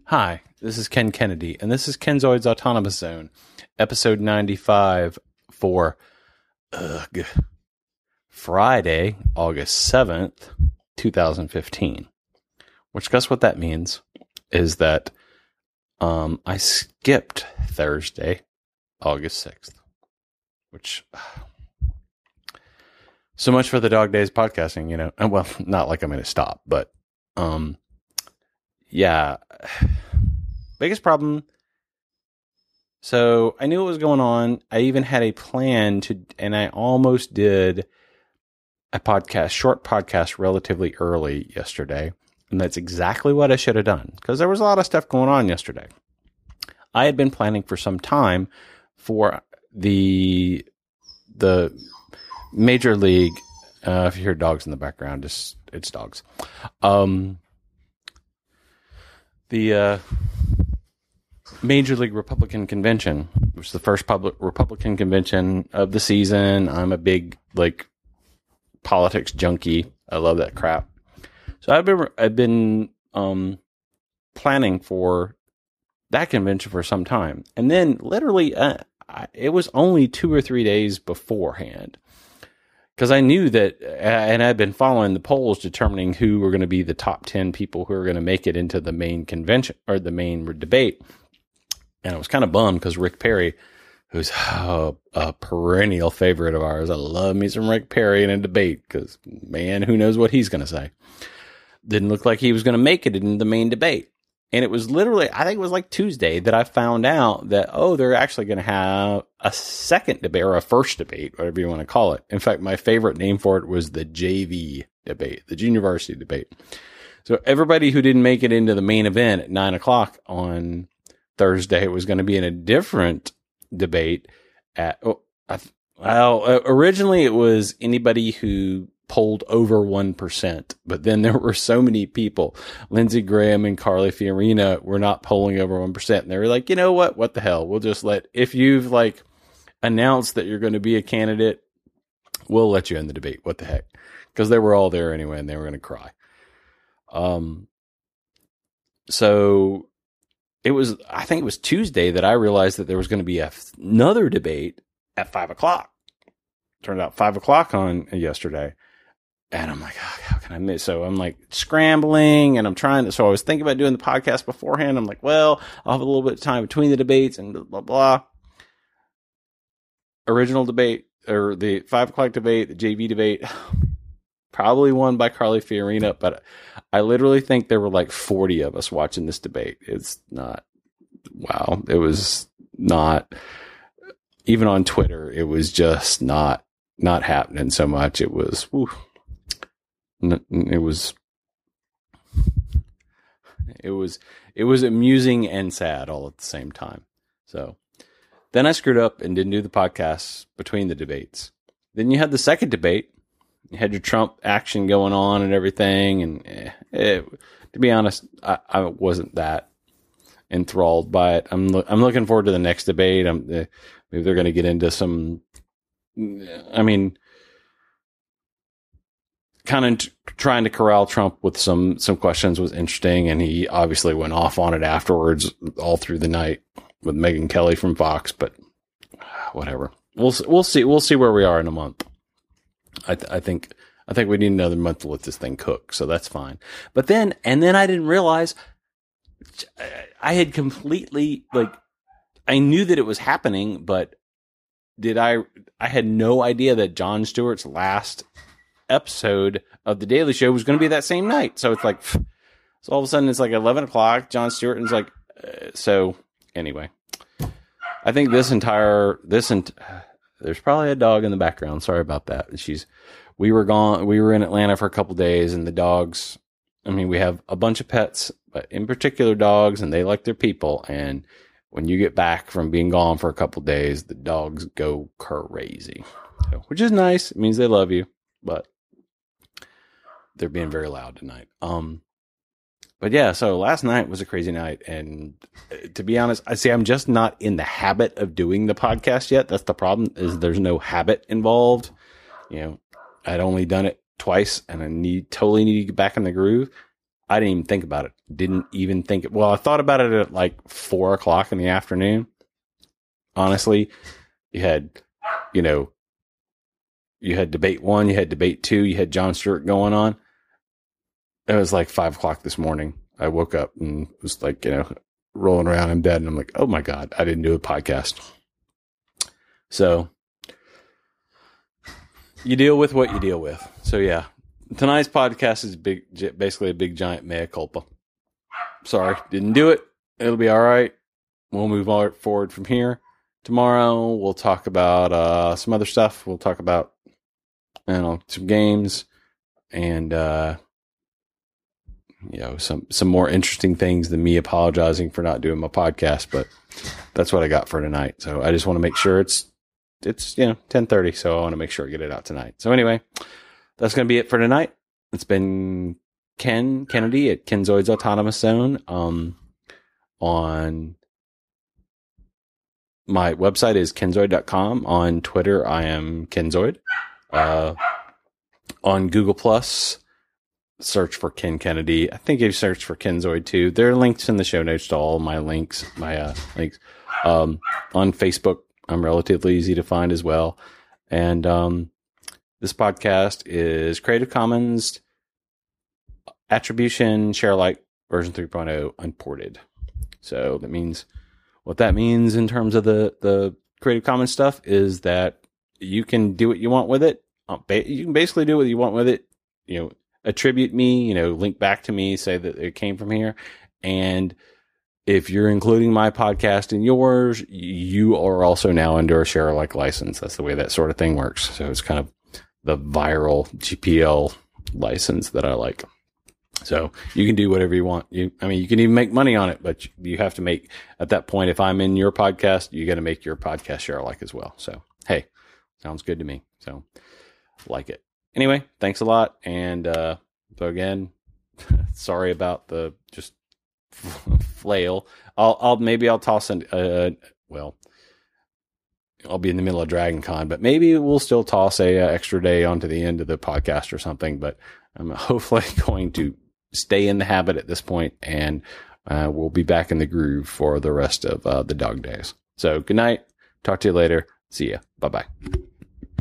Hi, this is Ken Kennedy, and this is Kenzoid's Autonomous Zone, episode 95 for Friday, August 7th, 2015. Which, guess what that means? Is that I skipped Thursday, August 6th. Which, so much for the dog days podcasting, you know. And well, not like I'm going to stop, but yeah. Biggest problem. So I knew what was going on. I even had a plan and I almost did a short podcast relatively early yesterday. And that's exactly what I should have done because there was a lot of stuff going on yesterday. I had been planning for some time for the Major League. If you hear dogs in the background, it's dogs. The Major League Republican Convention, which is the first public Republican convention of the season. I'm a big politics junkie. I love that crap. So I've been planning for that convention for some time, and then literally it was only 2 or 3 days beforehand. Because I knew that, and I've been following the polls determining who were going to be the top 10 people who are going to make it into the main convention or the main debate. And I was kind of bummed because Rick Perry, who's a perennial favorite of ours, I love me some Rick Perry in a debate because, man, who knows what he's going to say. Didn't look like he was going to make it into the main debate. And it was literally, I think it was like Tuesday that I found out that, they're actually going to have a second debate or a first debate, whatever you want to call it. In fact, my favorite name for it was the JV debate, the junior varsity debate. So everybody who didn't make it into the main event at 9:00 on Thursday was going to be in a different debate originally it was anybody who polled over 1%, but then there were so many people. Lindsey Graham and Carly Fiorina were not polling over 1%. And they were like, you know what the hell? We'll just if you've announced that you're going to be a candidate, we'll let you in the debate. What the heck? Because they were all there anyway and they were going to cry. So I think it was Tuesday that I realized that there was going to be another debate at 5:00. Turned out 5:00 on yesterday. And I'm like, how can I miss? So I'm scrambling and I'm trying to, so I was thinking about doing the podcast beforehand. I'm like, well, I'll have a little bit of time between the debates and blah, blah, blah. Original debate or the 5:00 debate, the JV debate, probably won by Carly Fiorina, but I literally think there were 40 of us watching this debate. It's not, wow. It was not, even on Twitter, it was just not happening so much. It was, it was amusing and sad all at the same time. So then I screwed up and didn't do the podcast between the debates. Then you had the second debate. You had your Trump action going on and everything. And to be honest, I wasn't that enthralled by it. I'm looking forward to the next debate. Maybe they're going to get into some, kind of trying to corral Trump with some questions was interesting. And he obviously went off on it afterwards all through the night with Megyn Kelly from Fox, but whatever. We'll see. We'll see where we are in a month. I think we need another month to let this thing cook. So that's fine. But then I didn't realize I had completely I knew that it was happening, but I had no idea that Jon Stewart's last episode of The Daily Show was going to be that same night. So it's so all of a sudden it's 11:00, Jon Stewart, and it's so anyway, I think there's probably a dog in the background. Sorry about that. We were in Atlanta for a couple days and the dogs, we have a bunch of pets, but in particular dogs, and they like their people. And when you get back from being gone for a couple days, the dogs go crazy, which is nice. It means they love you, but they're being very loud tonight. But yeah, so last night was a crazy night. And to be honest, I'm just not in the habit of doing the podcast yet. That's the problem, is there's no habit involved. I'd only done it twice and I totally need to get back in the groove. I didn't even think about it. didn't even think. Well, I thought about it at like 4:00 in the afternoon. Honestly, you had debate 1, you had debate 2, you had Jon Stewart going on. It was like 5:00 this morning. I woke up and was like, rolling around in bed, and I'm like, oh my God, I didn't do a podcast. So you deal with what you deal with. So yeah, tonight's podcast is basically a big giant mea culpa. Sorry, didn't do it. It'll be all right. We'll move forward from here. Tomorrow we'll talk about some other stuff. We'll talk about some games and some more interesting things than me apologizing for not doing my podcast. But that's what I got for tonight. So I just want to make sure it's 10:30. So I want to make sure I get it out tonight. So anyway, that's going to be it for tonight. It's been Ken Kennedy at Kenzoid's Autonomous Zone. On my website is kenzoid.com. On Twitter, I am Kenzoid. On Google Plus, search for Ken Kennedy. I think you search for Kenzoid too. There are links in the show notes to all my links. On Facebook, I'm relatively easy to find as well. And this podcast is Creative Commons Attribution Share Alike version 3.0 unported. So what that means in terms of the Creative Commons stuff is that you can do what you want with it. You can basically do what you want with it. Attribute me, link back to me, say that it came from here. And if you're including my podcast in yours, you are also now under a share alike license. That's the way that sort of thing works. So it's kind of the viral GPL license that I like. So you can do whatever you want. You can even make money on it, but you have to make, at that point, if I'm in your podcast, you got to make your podcast share alike as well. So, hey, sounds good to me. So like it. Anyway, thanks a lot. And, so again, sorry about the just flail. I'll toss I'll be in the middle of Dragon Con, but maybe we'll still toss a extra day onto the end of the podcast or something, but I'm hopefully going to stay in the habit at this point, and we'll be back in the groove for the rest of the dog days. So good night. Talk to you later. See ya. Bye-bye.